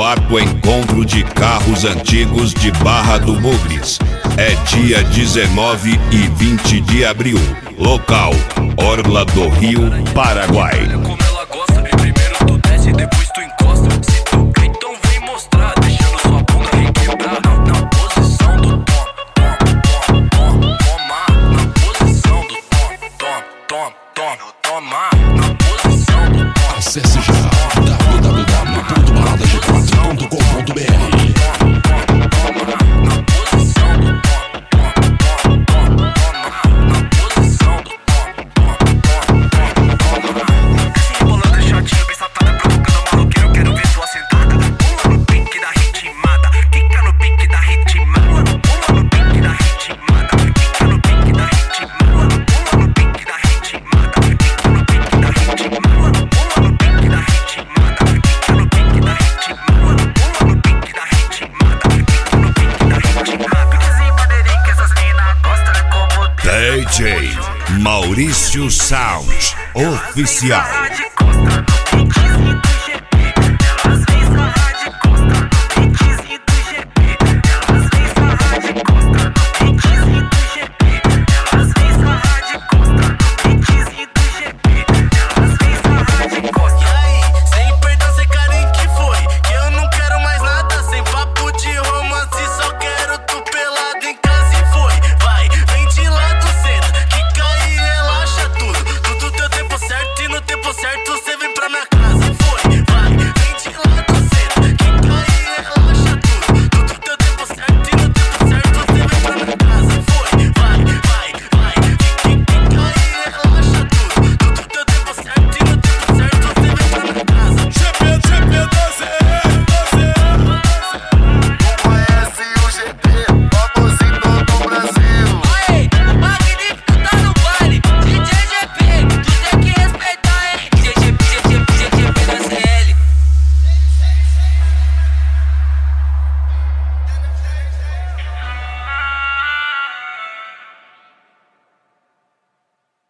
quarto encontro de carros antigos de Barra do Mugres. É dia 19 e 20 de abril. Local: Orla do Rio, Paraguai. Como ela gosta, primeiro tu desce, depois tu encosta. Se tu quer, então vem mostrar, deixando sua bunda requebrar. Na posição do toma. Na posição do toma. Na posição do toma. Acesse já www.baladag4.com.br. DJ Maurício Sound Oficial.